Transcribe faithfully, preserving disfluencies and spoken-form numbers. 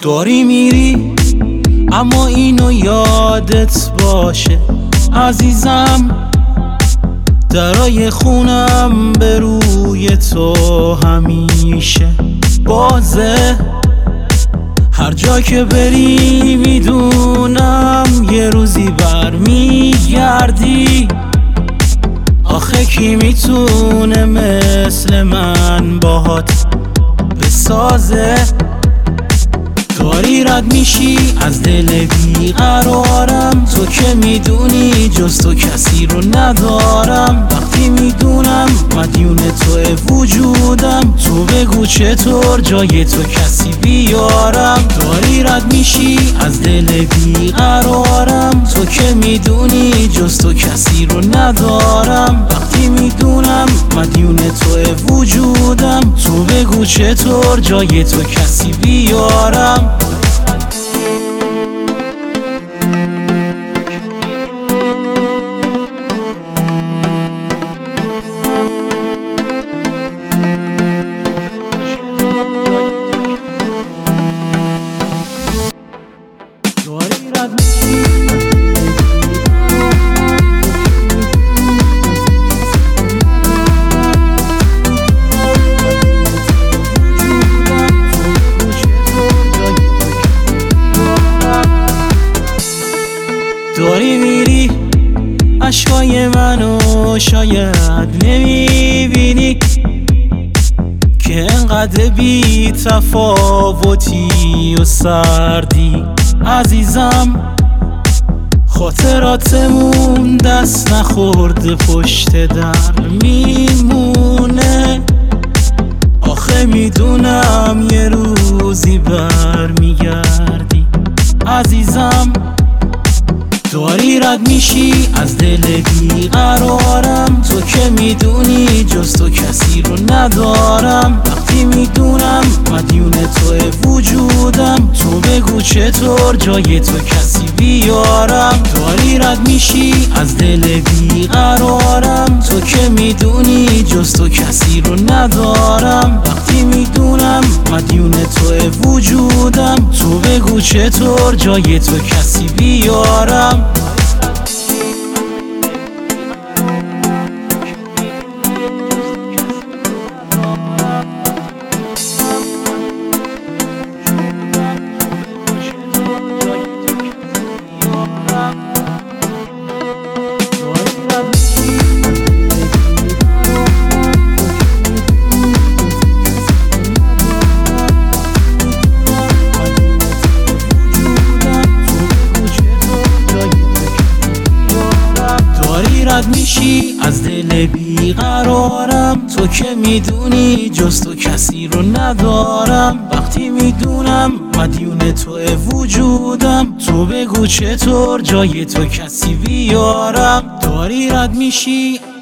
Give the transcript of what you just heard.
داری میری اما اینو یادت باشه عزیزم، درای خونم به روی تو همیشه بازه. هر جا که بری میدونم یه روزی برمیگردی. آخه کی میتونه مثل من باهات بسازه؟ داری رد میشی از دل بیقرارم، تو که میدونی جز تو کسی رو ندارم. وقتی میدونم مدیون توی وجودم، تو بگو چطور جای تو کسی بیارم. داری رد میشی از دل بیقرارم، تو که میدونی جز تو کسی رو ندارم. وقتی میدونم مدیون توی وجودم، تو بگو چطور جای تو کسی بیارم. داری میری عشقای منو شاید نمیبینی که انقدر بی تفاوتی و سردی عزیزم. خاطراتمون دست نخورده پشت در میمونه. آخه میدونم یه روزی برمیگردی عزیزم. داری رد میشی از دل بیقرارم، تو که میدونی جز تو کسی رو ندارم. وقتی میدونم مدیون توی وجودم، تو بگو چطور جای تو کسی بیارم. داری رد میشی از دل بیقرارم، تو که میدونی جز تو کسی رو ندارم. وقتی میدونم مدیون توی وجودم، تو بگو چطور جای تو کسی بیارم. رد میشی از دل بیقرارم، تو که میدونی جز تو کسی رو ندارم. وقتی میدونم مدیون توی وجودم، تو بگو چطور جای تو کسی بیارم. داری رد میشی